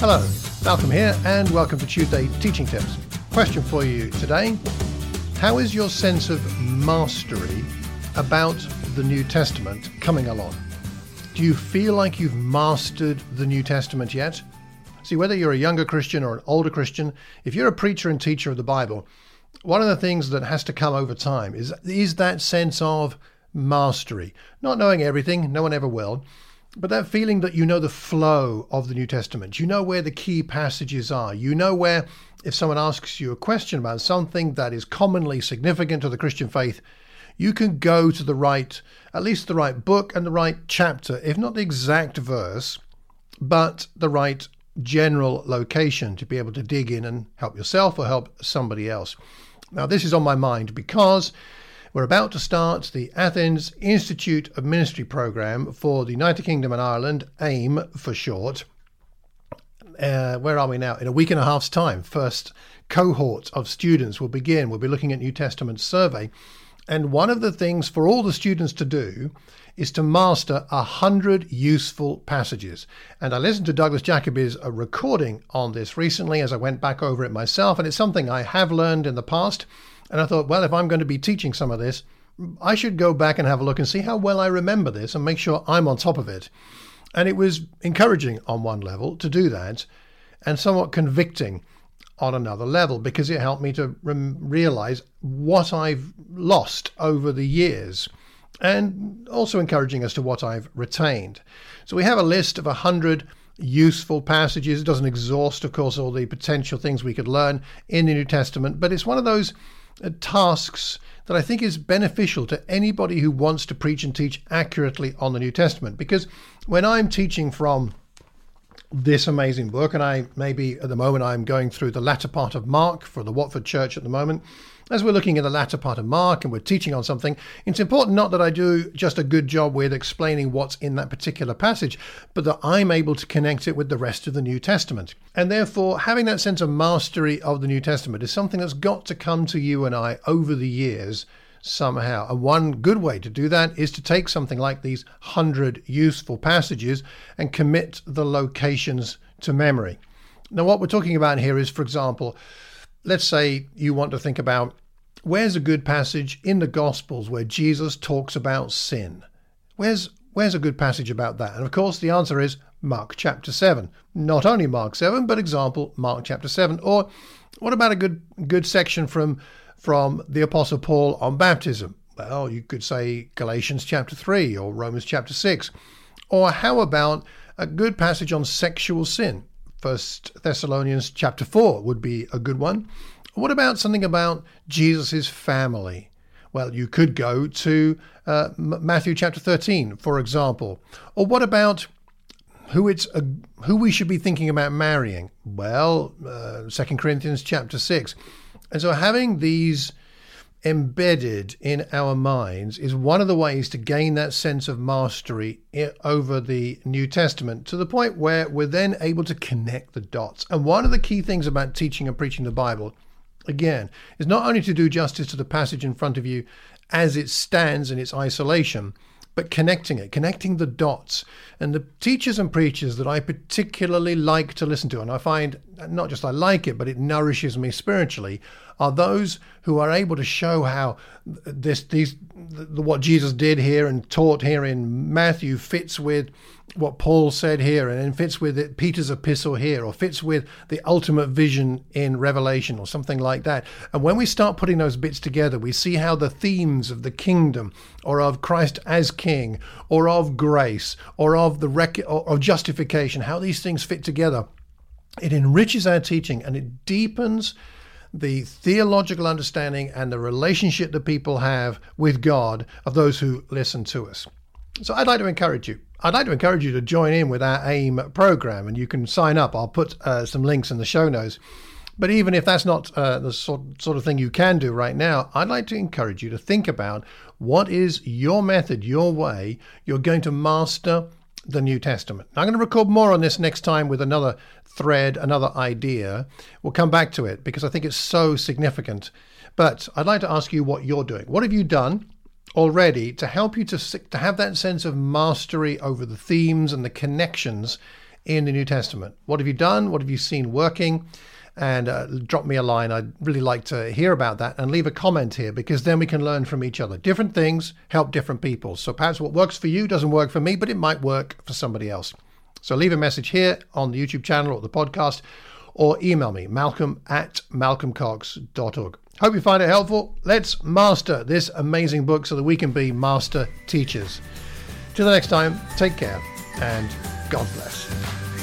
Hello, Malcolm here, and welcome to Tuesday Teaching Tips. Question for you today: how is your sense of mastery about the New Testament coming along? Do you feel like you've mastered the New Testament yet? See, whether you're a younger Christian or an older Christian, if you're a preacher and teacher of the Bible, one of the things that has to come over time is that sense of mastery. Not knowing everything, no one ever will, but that feeling that you know the flow of the New Testament. You know where the key passages are. You know where, if someone asks you a question about something that is commonly significant to the Christian faith, you can go to the right, at least the right book and the right chapter, if not the exact verse, but the right general location to be able to dig in and help yourself or help somebody else. Now, this is on my mind because we're about to start the Athens Institute of Ministry program for the United Kingdom and Ireland, AIM for short. Where are we now? In a week and a half's time, first cohort of students will begin. We'll be looking at New Testament survey. And one of the things for all the students to do is to master 100 useful passages. And I listened to Douglas Jacoby's recording on this recently as I went back over it myself. And it's something I have learned in the past. And I thought, well, if I'm going to be teaching some of this, I should go back and have a look and see how well I remember this and make sure I'm on top of it. And it was encouraging on one level to do that, and somewhat convicting on another level, because it helped me to realize what I've lost over the years, and also encouraging as to what I've retained. So we have a list of 100 useful passages. It doesn't exhaust, of course, all the potential things we could learn in the New Testament, but it's one of those tasks that I think is beneficial to anybody who wants to preach and teach accurately on the New Testament. Because when I'm teaching from this amazing book, and at the moment I'm going through the latter part of Mark for the Watford Church at the moment, as we're looking at the latter part of Mark and we're teaching on something, it's important not that I do just a good job with explaining what's in that particular passage, but that I'm able to connect it with the rest of the New Testament. And therefore, having that sense of mastery of the New Testament is something that's got to come to you and I over the years somehow. And one good way to do that is to take something like these 100 useful passages and commit the locations to memory. Now, what we're talking about here is, for example, let's say you want to think about where's a good passage in the Gospels where Jesus talks about sin. Where's a good passage about that? And of course, the answer is Mark chapter 7. Not only Mark 7, but example, Mark chapter 7. Or what about a good section from the Apostle Paul on baptism? Well, you could say Galatians chapter 3 or Romans chapter 6. Or how about a good passage on sexual sin? 1 Thessalonians chapter 4 would be a good one. What about something about Jesus' family? Well, you could go to Matthew chapter 13, for example. Or what about who we should be thinking about marrying? Well, 2 Corinthians chapter 6. And so having these embedded in our minds is one of the ways to gain that sense of mastery over the New Testament, to the point where we're then able to connect the dots. And one of the key things about teaching and preaching the Bible, again, is not only to do justice to the passage in front of you as it stands in its isolation, but connecting the dots. And the teachers and preachers that I particularly like to listen to, and I find not just I like it, but it nourishes me spiritually, are those who are able to show how what Jesus did here and taught here in Matthew fits with what Paul said here, and then fits with Peter's epistle here, or fits with the ultimate vision in Revelation, or something like that. And when we start putting those bits together, we see how the themes of the kingdom, or of Christ as King, or of grace, or of of justification, how these things fit together. It enriches our teaching and it deepens the theological understanding and the relationship that people have with God of those who listen to us. So I'd like to encourage you. To join in with our AIM program, and you can sign up. I'll put some links in the show notes. But even if that's not the sort of thing you can do right now, I'd like to encourage you to think about what is your method, your way you're going to master the New Testament. Now, I'm going to record more on this next time with another thread, another idea. We'll come back to it because I think it's so significant. But I'd like to ask you what you're doing. What have you done already to help you to have that sense of mastery over the themes and the connections in the New Testament? What have you done? What have you seen working? And drop me a line. I'd really like to hear about that, and leave a comment here, because then we can learn from each other. Different things help different people. So perhaps what works for you doesn't work for me, but it might work for somebody else. So leave a message here on the YouTube channel or the podcast, or email me, malcolm@malcolmcox.org. Hope you find it helpful. Let's master this amazing book so that we can be master teachers. Till the next time, take care and God bless.